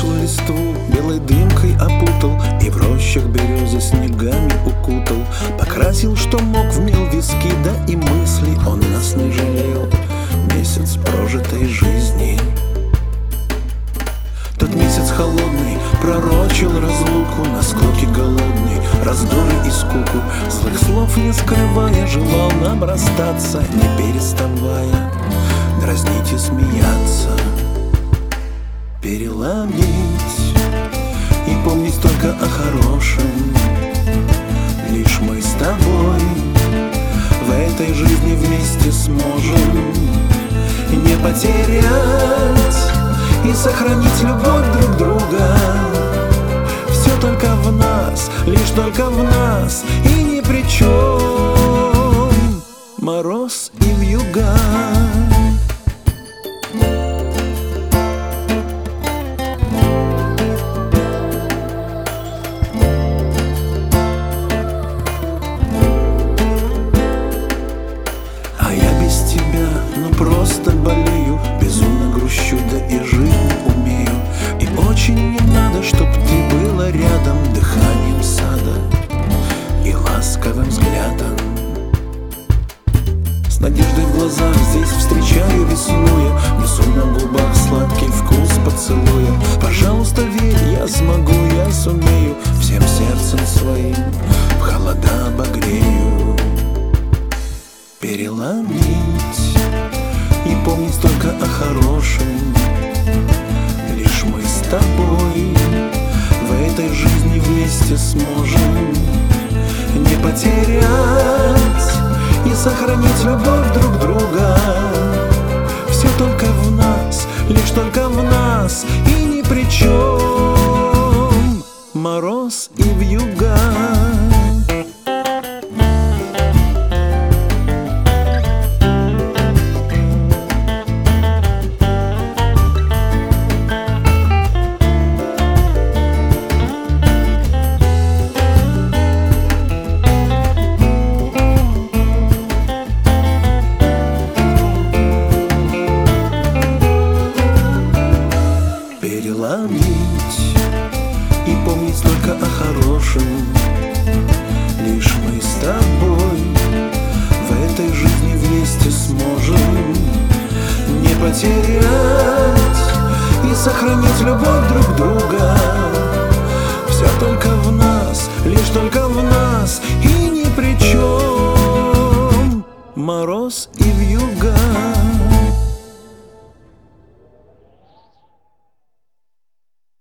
вышел листву, белой дымкой опутал, и в рощах березы снегами укутал. Покрасил, что мог, вмел виски, да и мысли. Он нас не жалел, месяц прожитой жизни. Тот месяц холодный пророчил разлуку, наскоки голодный, раздоры и скуку. Злых слов не скрывая, желал нам расстаться, не переставая дразнить и смеяться. Переломить и помнить только о хорошем. Лишь мы с тобой в этой жизни вместе сможем не потерять и сохранить любовь друг друга. Все только в нас, лишь только в нас, и ни при чем мороз и вьюга. Но просто болею, безумно грущу, да и жить не умею. И очень не надо, чтоб ты была рядом, дыханием сада и ласковым взглядом. С надеждой в глазах здесь встречаю весну я, несу на губах сладкий вкус поцелуя. Пожалуйста, верь, я смогу, я сумею, всем сердцем своим в холода обогрею. Переломить и помнить только о хорошем. Лишь мы с тобой в этой жизни вместе сможем не потерять и сохранить любовь друг друга. Все только в нас, лишь только в нас, и ни при чем мороз и вьюга. Переломить и помнить только о хорошем. Лишь мы с тобой в этой жизни вместе сможем не потерять и сохранить любовь друг друга. Все только в нас, лишь только в нас, и ни при чем мороз и